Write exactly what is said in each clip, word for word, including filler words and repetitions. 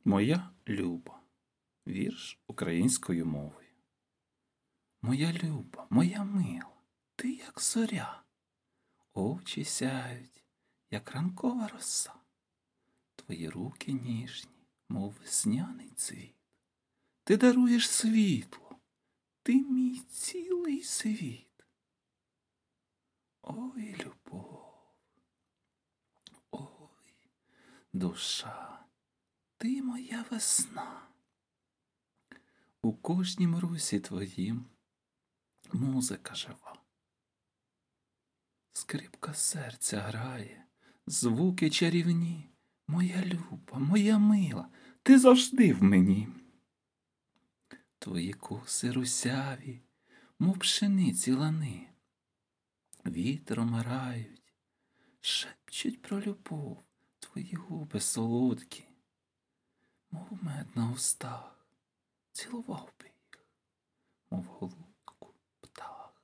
Моя Люба. Вірш українською мовою. Моя Люба, моя мила, ти як зоря, очі сяють, як ранкова роса, твої руки ніжні, мов весняний цвіт. Ти даруєш світло, ти мій цілий світ. Ой, любов, ой, душа, ти моя весна. У кожнім русі твоїм музика жива. Скрипка серця грає, звуки чарівні. Моя Люба, моя мила, ти завжди в мені. Твої коси русяві, мов пшениці лани, вітром грають, шепчуть про любов твої губи солодкі, мов мед на устах. Цілував би їх, мов голубку птах.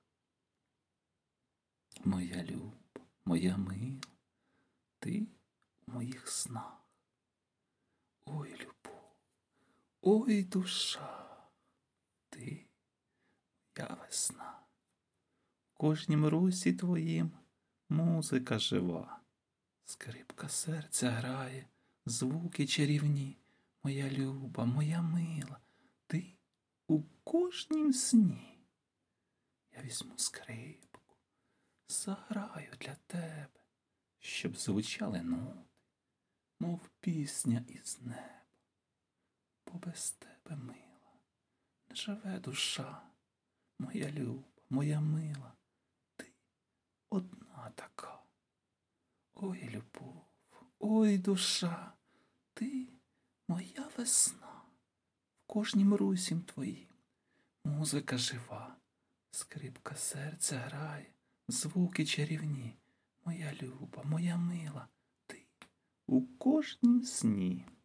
Моя Люба, моя мила, ти у моїх снах. Ой, любов, ой, душа, ти моя весна. В кожнім русі твоїм музика жива. Скрипка серця грає, звуки чарівні. Моя Люба, моя мила, ти у кожнім сні. Я візьму скрипку, заграю для тебе, щоб звучали ноти, мов пісня із неба. Бо без тебе, мила, не живе душа. Моя Люба, моя мила, ти одна така. Ой, любов, ой, душа, ти моя весна. В кожнім русім твоїм музика жива, скрипка серця грає, звуки чарівні. Моя Люба, моя мила, ти у кожнім сні.